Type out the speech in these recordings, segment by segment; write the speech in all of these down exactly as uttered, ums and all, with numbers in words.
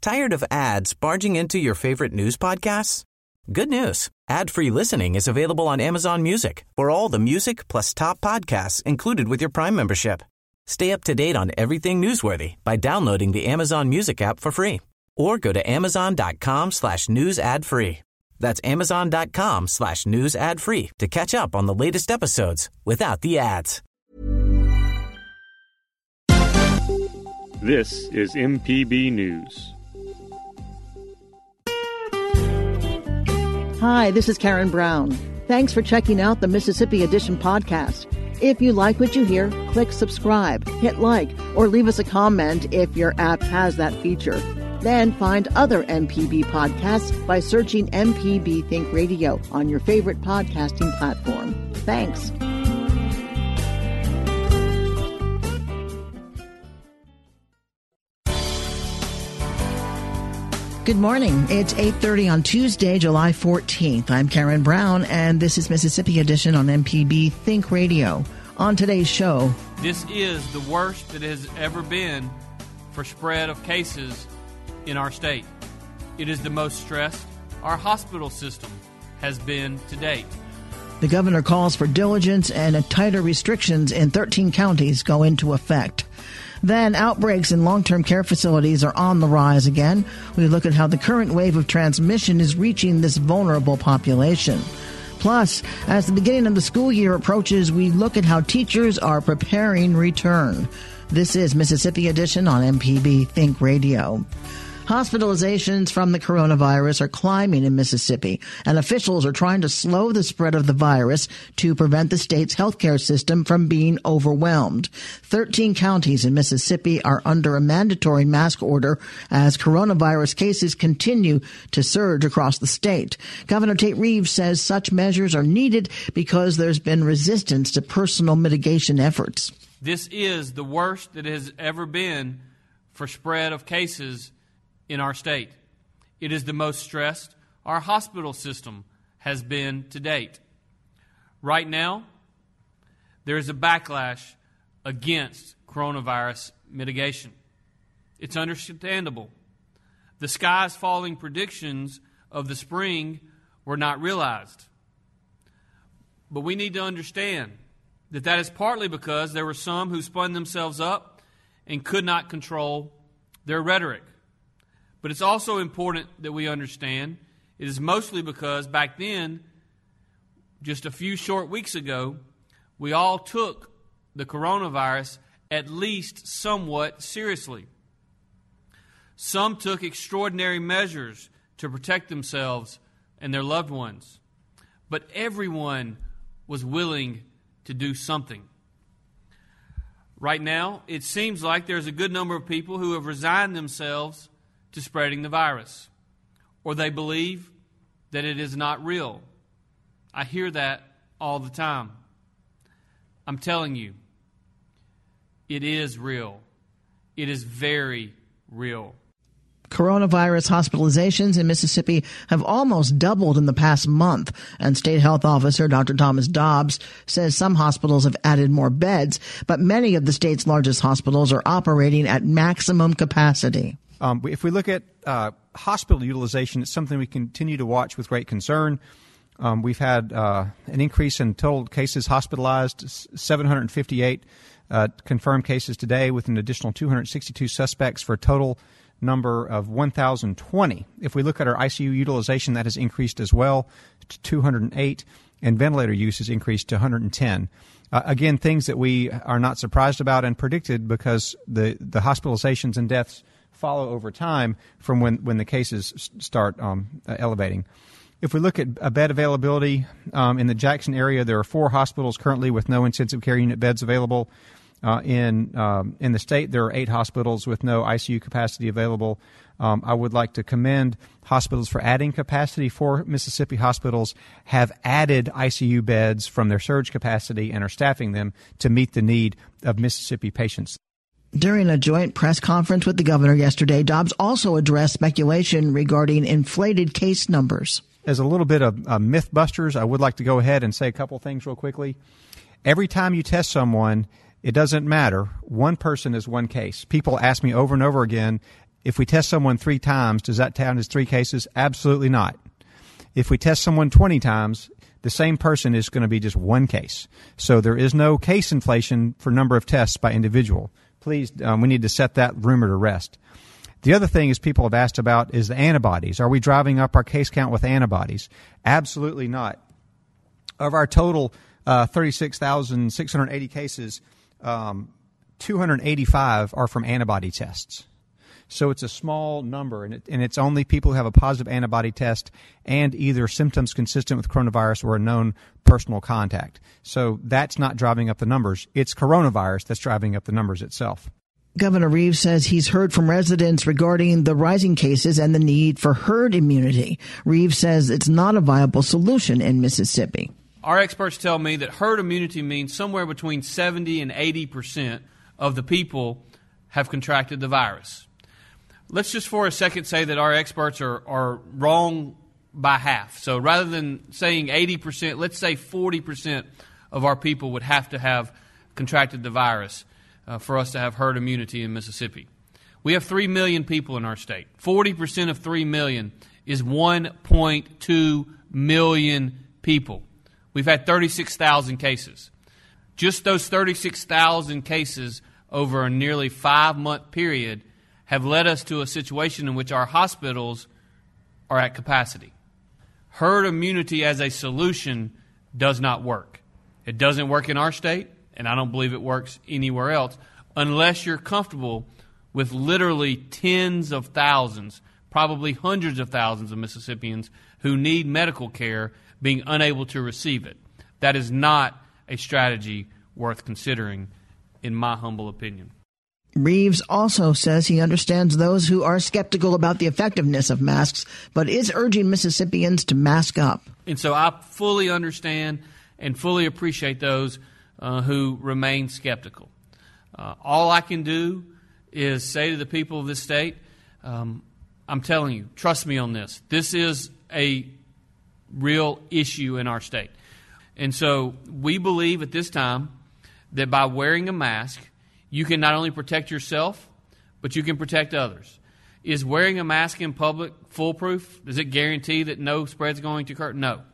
Tired of ads barging into your favorite news podcasts? Good news. Ad-free listening is available on Amazon Music for all the music plus top podcasts included with your Prime membership. Stay up to date on everything newsworthy by downloading the Amazon Music app for free or go to amazon.com slash news ad free. That's amazon.com slash news ad free to catch up on the latest episodes without the ads. This is M P B News. Hi, this is Karen Brown. Thanks for checking out the Mississippi Edition podcast. If you like what you hear, click subscribe, hit like, or leave us a comment if your app has that feature. Then find other M P B podcasts by searching M P B Think Radio on your favorite podcasting platform. Thanks. Good morning. It's eight thirty on Tuesday, July fourteenth. I'm Karen Brown, and this is Mississippi Edition on M P B Think Radio. On today's show, this is the worst that it has ever been for spread of cases in our state. It is the most stressed our hospital system has been to date. The governor calls for diligence and tighter restrictions in thirteen counties go into effect. Then outbreaks in long-term care facilities are on the rise again. We look at how the current wave of transmission is reaching this vulnerable population. Plus, as the beginning of the school year approaches, we look at how teachers are preparing return. This is Mississippi Edition on M P B Think Radio. Hospitalizations from the coronavirus are climbing in Mississippi, and officials are trying to slow the spread of the virus to prevent the state's healthcare system from being overwhelmed. Thirteen counties in Mississippi are under a mandatory mask order as coronavirus cases continue to surge across the state. Governor Tate Reeves says such measures are needed because there's been resistance to personal mitigation efforts. This is the worst that it has ever been for spread of cases in our state. It is the most stressed our hospital system has been to date. Right now, there is a backlash against coronavirus mitigation. It's understandable. The sky's falling predictions of the spring were not realized. But we need to understand that that is partly because there were some who spun themselves up and could not control their rhetoric. But it's also important that we understand it is mostly because back then, just a few short weeks ago, we all took the coronavirus at least somewhat seriously. Some took extraordinary measures to protect themselves and their loved ones. But everyone was willing to do something. Right now, it seems like there's a good number of people who have resigned themselves to spreading the virus, or they believe that it is not real. I hear that all the time. I'm telling you, it is real. It is very real. Coronavirus hospitalizations in Mississippi have almost doubled in the past month, and State Health Officer Doctor Thomas Dobbs says some hospitals have added more beds, but many of the state's largest hospitals are operating at maximum capacity. Um, if we look at uh, hospital utilization, it's something we continue to watch with great concern. Um, we've had uh, an increase in total cases hospitalized, seven hundred fifty-eight uh, confirmed cases today, with an additional two hundred sixty-two suspects for a total number of one thousand twenty. If we look at our I C U utilization, that has increased as well to two hundred eight, and ventilator use has increased to one hundred ten. Uh, again, things that we are not surprised about and predicted because the, the hospitalizations and deaths follow over time from when, when the cases start um, uh, elevating. If we look at uh, bed availability um, in the Jackson area, there are four hospitals currently with no intensive care unit beds available. Uh, in um, in the state, there are eight hospitals with no I C U capacity available. Um, I would like to commend hospitals for adding capacity. Four Mississippi hospitals have added I C U beds from their surge capacity and are staffing them to meet the need of Mississippi patients. During a joint press conference with the governor yesterday, Dobbs also addressed speculation regarding inflated case numbers. As a little bit of uh, mythbusters, I would like to go ahead and say a couple things real quickly. Every time you test someone, it doesn't matter. One person is one case. People ask me over and over again, If we test someone three times, does that count as three cases? Absolutely not. If we test someone twenty times, the same person is going to be just one case. So there is no case inflation for number of tests by individual. Please, um, we need to set that rumor to rest. The other thing is people have asked about is the antibodies. Are we driving up our case count with antibodies? Absolutely not. Of our total uh, thirty-six thousand six hundred eighty cases, um, two hundred eighty-five are from antibody tests. So it's a small number, and, it, and it's only people who have a positive antibody test and either symptoms consistent with coronavirus or a known personal contact. So that's not driving up the numbers. It's coronavirus that's driving up the numbers itself. Governor Reeves says he's heard from residents regarding the rising cases and the need for herd immunity. Reeves says it's not a viable solution in Mississippi. Our experts tell me that herd immunity means somewhere between seventy and eighty percent of the people have contracted the virus. Let's just for a second say that our experts are, are wrong by half. So rather than saying eighty percent, let's say forty percent of our people would have to have contracted the virus uh, for us to have herd immunity in Mississippi. We have three million people in our state. forty percent of three million is one point two million people. We've had thirty-six thousand cases. Just those thirty-six thousand cases over a nearly five-month period have led us to a situation in which our hospitals are at capacity. Herd immunity as a solution does not work. It doesn't work in our state, and I don't believe it works anywhere else, unless you're comfortable with literally tens of thousands, probably hundreds of thousands of Mississippians who need medical care being unable to receive it. That is not a strategy worth considering, in my humble opinion. Reeves also says he understands those who are skeptical about the effectiveness of masks, but is urging Mississippians to mask up. And so I fully understand and fully appreciate those uh, who remain skeptical. Uh, all I can do is say to the people of this state, um, I'm telling you, trust me on this. This is a real issue in our state. And so we believe at this time that by wearing a mask, you can not only protect yourself, but you can protect others. Is wearing a mask in public foolproof? Does it guarantee that no spread's going to occur? No,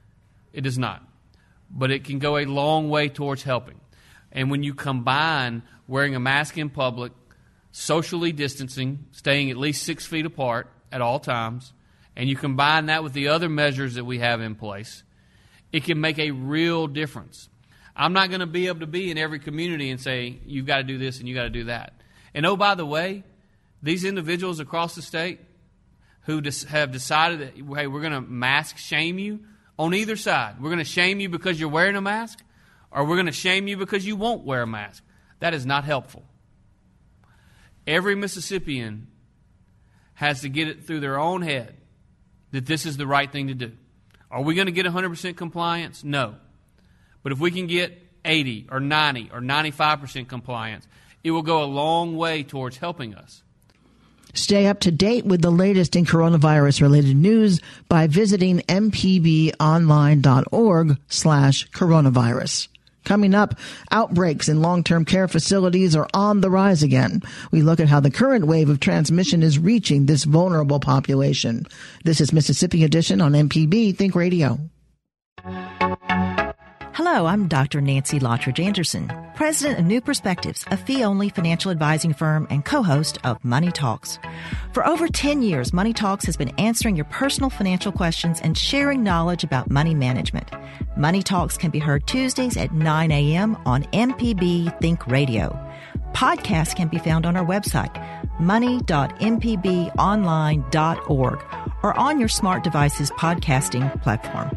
it does not. But it can go a long way towards helping. And when you combine wearing a mask in public, socially distancing, staying at least six feet apart at all times, and you combine that with the other measures that we have in place, it can make a real difference. I'm not going to be able to be in every community and say, you've got to do this and you've got to do that. And oh, by the way, these individuals across the state who have decided that, hey, we're going to mask shame you on either side. We're going to shame you because you're wearing a mask, or we're going to shame you because you won't wear a mask. That is not helpful. Every Mississippian has to get it through their own head that this is the right thing to do. Are we going to get one hundred percent compliance? No. But if we can get eighty or ninety or ninety-five percent compliance, it will go a long way towards helping us. Stay up to date with the latest in coronavirus-related news by visiting m p b online dot org slash coronavirus. Coming up, outbreaks in long-term care facilities are on the rise again. We look at how the current wave of transmission is reaching this vulnerable population. This is Mississippi Edition on M P B Think Radio. Hello, I'm Doctor Nancy Lottridge Anderson, president of New Perspectives, a fee-only financial advising firm and co-host of Money Talks. For over ten years, Money Talks has been answering your personal financial questions and sharing knowledge about money management. Money Talks can be heard Tuesdays at nine a.m. on M P B Think Radio. Podcasts can be found on our website, money dot m p b online dot org, or on your smart device's podcasting platform.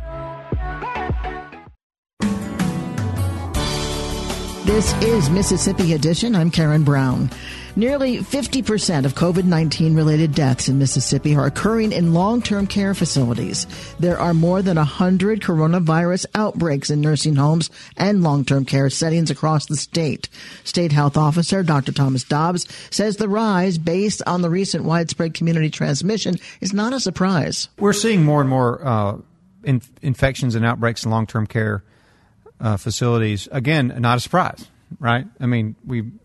This is Mississippi Edition. I'm Karen Brown. Nearly fifty percent of COVID nineteen related deaths in Mississippi are occurring in long-term care facilities. There are more than one hundred coronavirus outbreaks in nursing homes and long-term care settings across the state. State Health Officer Doctor Thomas Dobbs says the rise based on the recent widespread community transmission is not a surprise. We're seeing more and more uh, in- infections and outbreaks in long-term care Uh, facilities. Again, not a surprise, right? I mean, we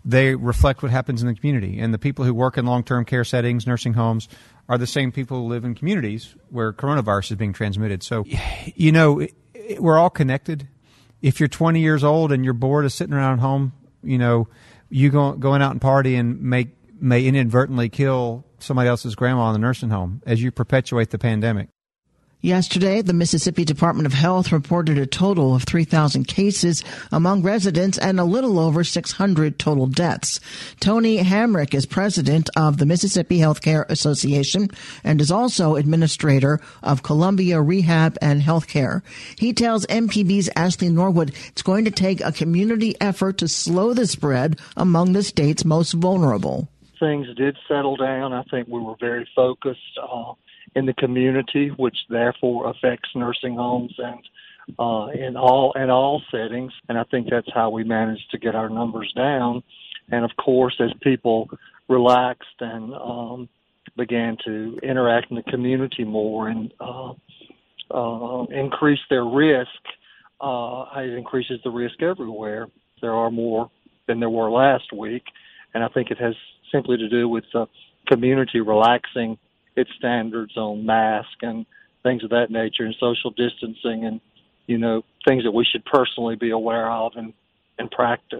they reflect what happens in the community. And the people who work in long-term care settings, nursing homes, are the same people who live in communities where coronavirus is being transmitted. So, you know, it, it, we're all connected. If you're twenty years old and you're bored of sitting around home, you know, you go, going out and party and make, may inadvertently kill somebody else's grandma in the nursing home as you perpetuate the pandemic. Yesterday, the Mississippi Department of Health reported a total of three thousand cases among residents and a little over six hundred total deaths. Tony Hamrick is president of the Mississippi Healthcare Association and is also administrator of Columbia Rehab and Healthcare. He tells M P B's Ashley Norwood it's going to take a community effort to slow the spread among the state's most vulnerable. Things did settle down. I think we were very focused uh, in the community, which therefore affects nursing homes and uh, in all in all settings. And I think that's how we managed to get our numbers down. And of course, as people relaxed and um, began to interact in the community more and uh, uh, increase their risk, uh, it increases the risk everywhere. There are more than there were last week, and I think it has simply to do with the community relaxing its standards on mask and things of that nature and social distancing and, you know, things that we should personally be aware of and, and practice.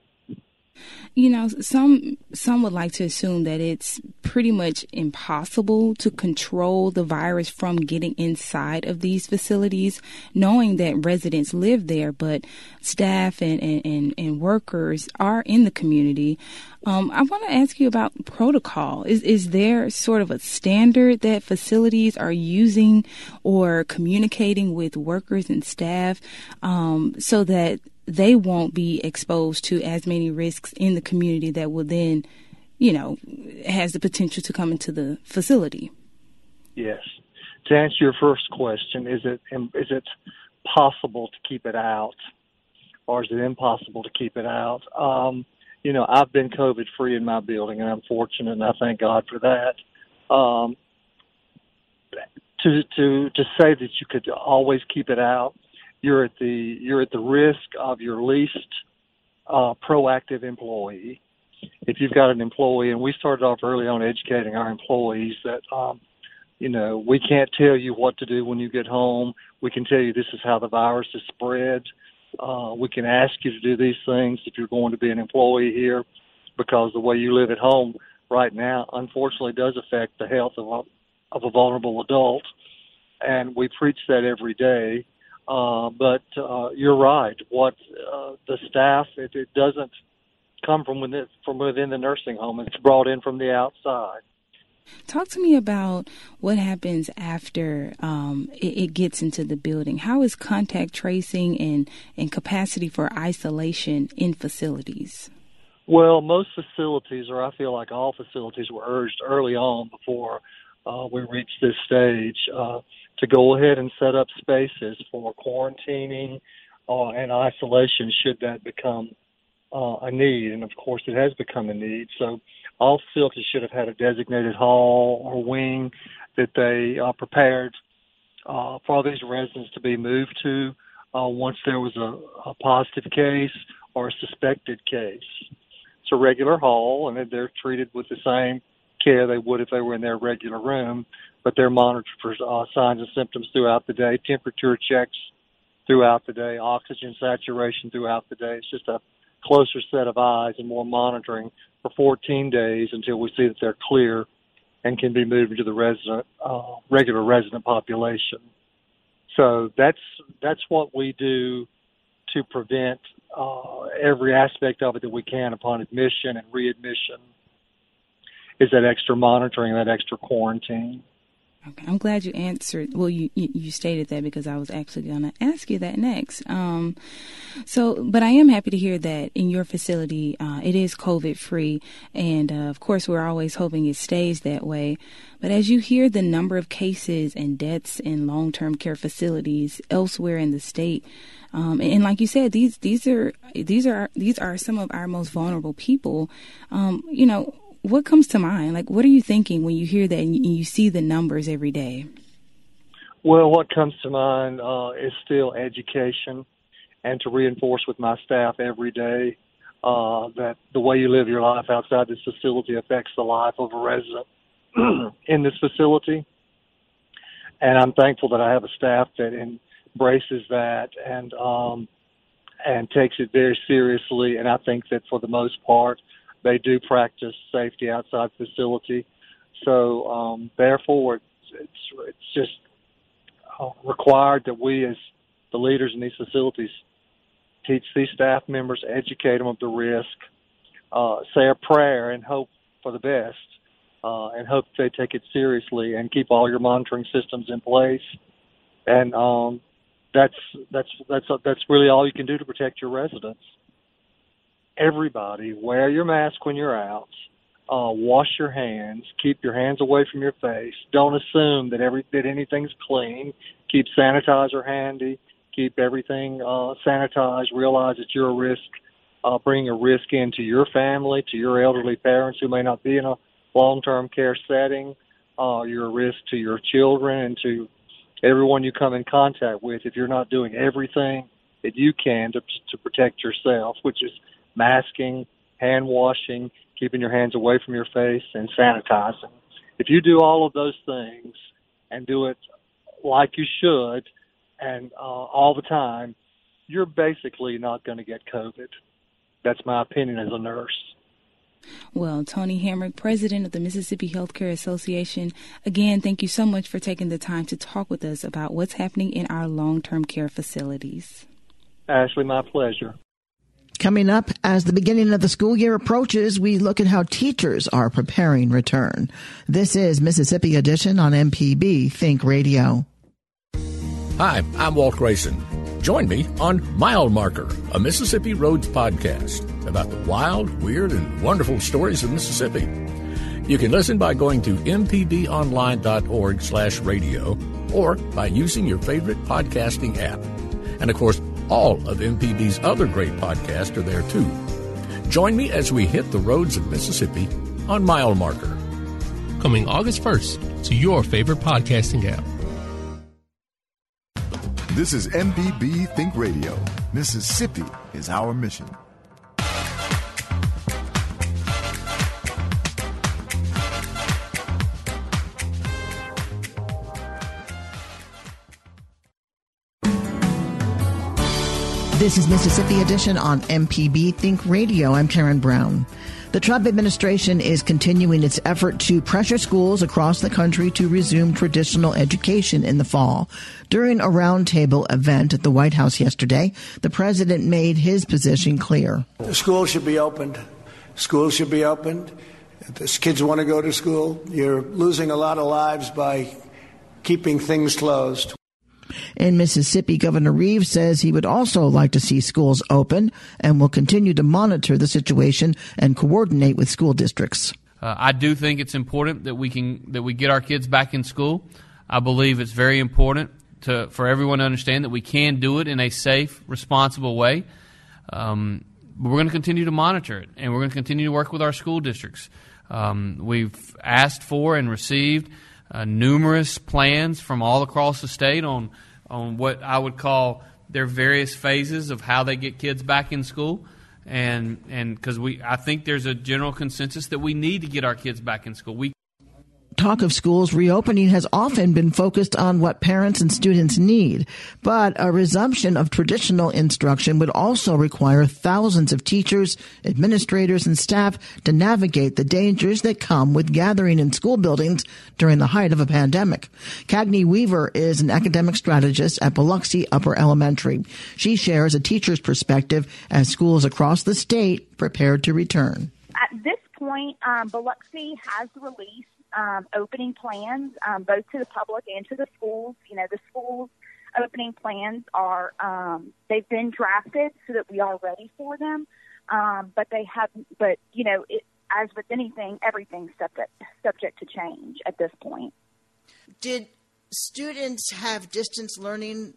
You know, some some would like to assume that it's pretty much impossible to control the virus from getting inside of these facilities, knowing that residents live there, but staff and, and, and, and workers are in the community. Um, I want to ask you about protocol. Is is there sort of a standard that facilities are using or communicating with workers and staff um, so that they won't be exposed to as many risks in the community that will then, you know, has the potential to come into the facility? Yes. To answer your first question, is it is it possible to keep it out, or is it impossible to keep it out? Um, you know, I've been COVID-free in my building, and I'm fortunate, and I thank God for that. Um, to to to say that you could always keep it out, you're at the you're at the risk of your least uh, proactive employee. If you've got an employee, and we started off early on educating our employees that, um, you know, we can't tell you what to do when you get home. We can tell you this is how the virus is spread. Uh, we can ask you to do these things if you're going to be an employee here, because the way you live at home right now, unfortunately, does affect the health of a, of a vulnerable adult. And we preach that every day. Uh, but uh, you're right. What uh, the staff, it, it doesn't come from within, from within the nursing home. It's brought in from the outside. Talk to me about what happens after um, it, it gets into the building. How is contact tracing and, and capacity for isolation in facilities? Well, most facilities, or I feel like all facilities, were urged early on before uh, we reached this stage uh, to go ahead and set up spaces for quarantining uh, and isolation should that become uh, a need. And, of course, it has become a need. So all facilities should have had a designated hall or wing that they uh, prepared uh, for these residents to be moved to uh, once there was a, a positive case or a suspected case. It's a regular hall, and they're treated with the same care they would if they were in their regular room, but they're monitored for uh, signs and symptoms throughout the day, temperature checks throughout the day, oxygen saturation throughout the day. It's just a closer set of eyes and more monitoring for fourteen days until we see that they're clear and can be moved into the resident, uh, regular resident population. So that's that's what we do to prevent uh, every aspect of it that we can upon admission and readmission, is that extra monitoring, that extra quarantine. Okay, I'm glad you answered. Well, you, you, you stated that because I was actually going to ask you that next. Um, so, but I am happy to hear that in your facility, uh, it is COVID free. And uh, of course, we're always hoping it stays that way. But as you hear the number of cases and deaths in long-term care facilities elsewhere in the state, um, and, and like you said, these these are these are these are some of our most vulnerable people. Um, you know. What comes to mind? Like, what are you thinking when you hear that and you, you see the numbers every day? Well, what comes to mind uh, is still education, and to reinforce with my staff every day uh, that the way you live your life outside this facility affects the life of a resident in this facility. And I'm thankful that I have a staff that embraces that and um, and takes it very seriously. And I think that for the most part, they do practice safety outside the facility. So um, therefore, it's, it's, it's just uh, required that we as the leaders in these facilities teach these staff members, educate them of the risk, uh, say a prayer and hope for the best, uh, and hope they take it seriously and keep all your monitoring systems in place. And um, that's that's that's that's really all you can do to protect your residents. Everybody, wear your mask when you're out. Uh, wash your hands. Keep your hands away from your face. Don't assume that every that anything's clean. Keep sanitizer handy. Keep everything uh, sanitized. Realize that you're a risk, uh, bringing a risk into your family, to your elderly parents who may not be in a long-term care setting. Uh, you're a risk to your children and to everyone you come in contact with if you're not doing everything that you can to, to protect yourself, which is masking, hand washing, keeping your hands away from your face, and sanitizing. If you do all of those things and do it like you should, and uh, all the time, you're basically not going to get COVID. That's my opinion as a nurse. Well, Tony Hamrick, president of the Mississippi Healthcare Association, again, thank you so much for taking the time to talk with us about what's happening in our long-term care facilities. Ashley, my pleasure. Coming up, as the beginning of the school year approaches, we look at how teachers are preparing return. This is Mississippi Edition on M P B Think Radio. Hi, I'm Walt Grayson. Join me on Mile Marker, a Mississippi Roads podcast about the wild, weird, and wonderful stories of Mississippi. You can listen by going to m p b online dot org slash radio or by using your favorite podcasting app. And of course, all of M P B's other great podcasts are there too. Join me as we hit the roads of Mississippi on Mile Marker. Coming August first to your favorite podcasting app. This is M P B Think Radio. Mississippi is our mission. This is Mississippi Edition on M P B Think Radio. I'm Karen Brown. The Trump administration is continuing its effort to pressure schools across the country to resume traditional education in the fall. During a roundtable event at the White House yesterday, the president made his position clear. The schools should be opened. Schools should be opened. If the kids want to go to school, you're losing a lot of lives by keeping things closed. In Mississippi, Governor Reeves says he would also like to see schools open and will continue to monitor the situation and coordinate with school districts. Uh, I do think it's important that we can that we get our kids back in school. I believe it's very important to for everyone to understand that we can do it in a safe, responsible way. Um, but we're going to continue to monitor it, and we're going to continue to work with our school districts. Um, we've asked for and received Uh, numerous plans from all across the state on on what I would call their various phases of how they get kids back in school, and and because we I think there's a general consensus that we need to get our kids back in school. We Talk of schools reopening has often been focused on what parents and students need, but a resumption of traditional instruction would also require thousands of teachers, administrators, and staff to navigate the dangers that come with gathering in school buildings during the height of a pandemic. Cagney Weaver is an academic strategist at Biloxi Upper Elementary. She shares a teacher's perspective as schools across the state prepare to return. At this point, um, Biloxi has released Um, opening plans, um, both to the public and to the schools. You know, the schools' opening plans are, um, they've been drafted so that we are ready for them. Um, but they have, but, you know, it, as with anything, everything's subject, subject to change at this point. Did students have distance learning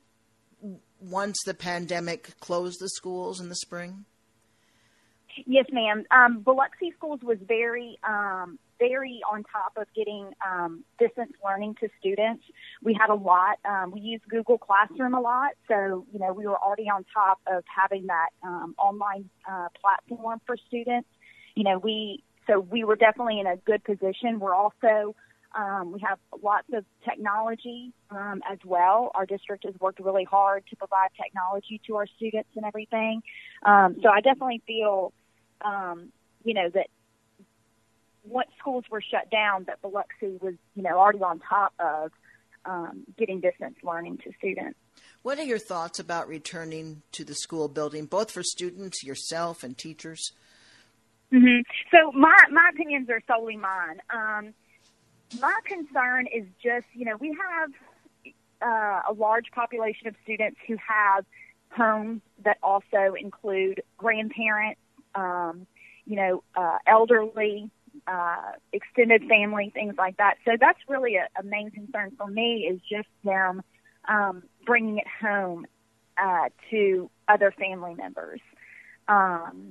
once the pandemic closed the schools in the spring? Yes, ma'am. Um, Biloxi Schools was very, um, very on top of getting um, distance learning to students. We had a lot. Um, we used Google Classroom a lot, so you know we were already on top of having that um, online uh, platform for students. You know, we so we were definitely in a good position. We're also um, we have lots of technology um, as well. Our district has worked really hard to provide technology to our students and everything. Um, so I definitely feel, um, you know, that once schools were shut down, that Biloxi was, you know, already on top of um, getting distance learning to students. What are your thoughts about returning to the school building, both for students, yourself, and teachers? Mm-hmm. So my my opinions are solely mine. Um, my concern is just, you know, we have uh, a large population of students who have homes that also include grandparents, um, you know, uh, elderly, uh, extended family, things like that. So that's really a, a main concern for me, is just them um, bringing it home uh, to other family members. Um,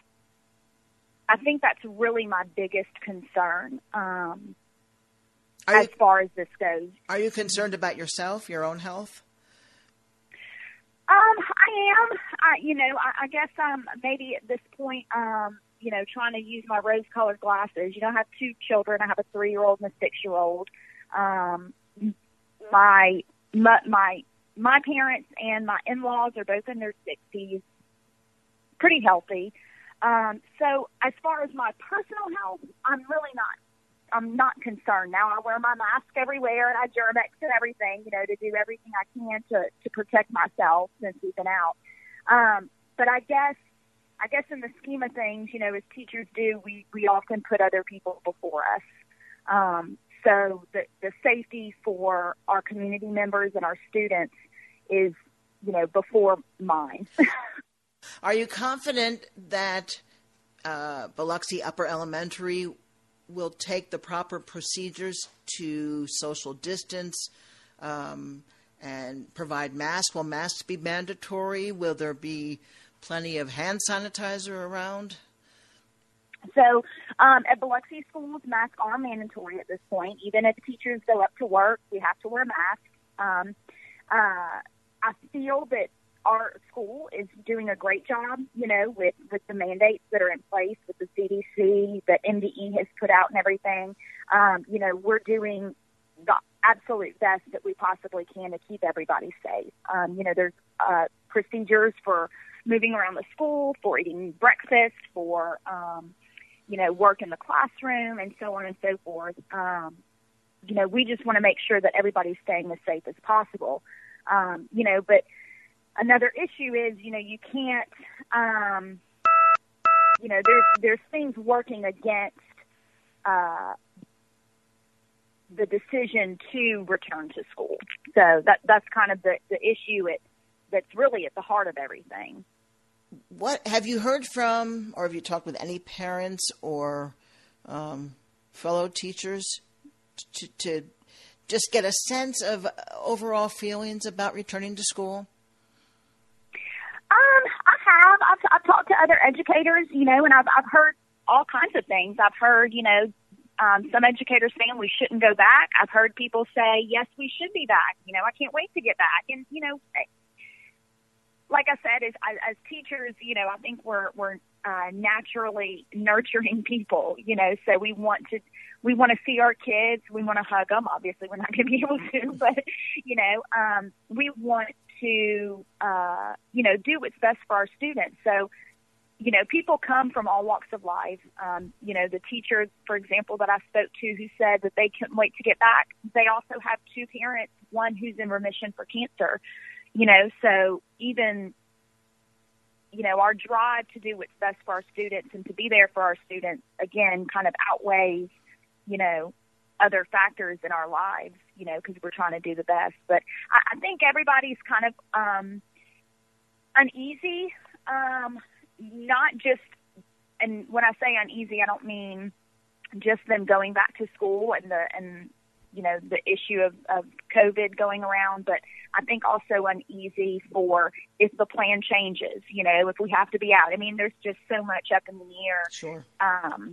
I think that's really my biggest concern um, as you, far as this goes. Are you concerned about yourself, your own health? Um, I am. I, you know, I, I guess I'm maybe at this point, um, you know, trying to use my rose-colored glasses. You know, I have two children. I have a three-year-old and a six-year-old. Um, my my my my parents and my in-laws are both in their sixties, pretty healthy. Um, so as far as my personal health, I'm really not, I'm not concerned. Now I wear my mask everywhere and I Germ-X and everything, you know, to do everything I can to, to protect myself since we've been out. Um, but I guess, I guess in the scheme of things, you know, as teachers do, we, we often put other people before us. Um, so the, the safety for our community members and our students is, you know, before mine. Are you confident that uh, Biloxi Upper Elementary will take the proper procedures to social distance um, and provide masks? Will masks be mandatory? Will there be plenty of hand sanitizer around? So um, at Biloxi schools, masks are mandatory at this point. Even if teachers go up to work, we have to wear masks. Um, uh, I feel that our school is doing a great job, you know, with, with the mandates that are in place, with the C D C that M D E has put out and everything. Um, you know, we're doing the absolute best that we possibly can to keep everybody safe. Um, you know, there's uh, procedures for moving around the school, for eating breakfast, for, um, you know, work in the classroom, and so on and so forth. Um, you know, we just want to make sure that everybody's staying as safe as possible. Um, you know, but another issue is, you know, you can't, um, you know, there's there's things working against uh, the decision to return to school. So that that's kind of the, the issue it, that's really at the heart of everything. What have you heard from, or have you talked with any parents or um, fellow teachers to, to just get a sense of overall feelings about returning to school? Um, I have. I've, I've talked to other educators, you know, and I've I've heard all kinds of things. I've heard, you know, um, some educators saying we shouldn't go back. I've heard people say, yes, we should be back. You know, I can't wait to get back. And, you know, like I said, as, as teachers, you know, I think we're we're uh, naturally nurturing people, you know, so we want to we want to see our kids. We want to hug them. Obviously, we're not going to be able to, but, you know, um, we want to, uh, you know, do what's best for our students. So, you know, people come from all walks of life. Um, you know, the teacher, for example, that I spoke to who said that they couldn't wait to get back, they also have two parents, one who's in remission for cancer. You know, so even, you know, our drive to do what's best for our students and to be there for our students, again, kind of outweighs, you know, other factors in our lives, you know, because we're trying to do the best. But I, I think everybody's kind of um, uneasy, um, not just, and when I say uneasy, I don't mean just them going back to school and the, and, you know, the issue of, of COVID going around, but I think also uneasy for if the plan changes, you know, if we have to be out. I mean, there's just so much up in the air. Sure. Um,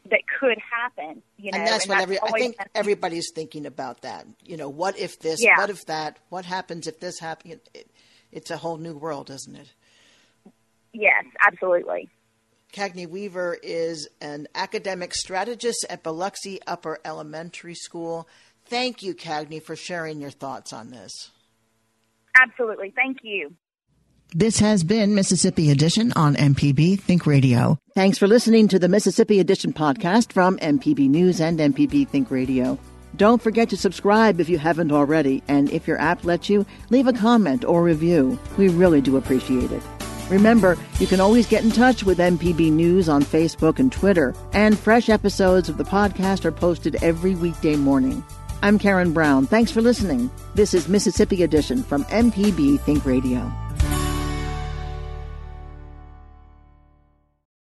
that could happen. You know, and that's and what that's every, I think been, everybody's thinking about that. You know, what if this? Yeah. What if that? What happens if this happens? It, it's a whole new world, isn't it? Yes, absolutely. Cagney Weaver is an academic strategist at Biloxi Upper Elementary School. Thank you, Cagney, for sharing your thoughts on this. Absolutely. Thank you. This has been Mississippi Edition on M P B Think Radio. Thanks for listening to the Mississippi Edition podcast from M P B News and M P B Think Radio. Don't forget to subscribe if you haven't already, and if your app lets you, leave a comment or review. We really do appreciate it. Remember, you can always get in touch with M P B News on Facebook and Twitter, and fresh episodes of the podcast are posted every weekday morning. I'm Karen Brown. Thanks for listening. This is Mississippi Edition from M P B Think Radio.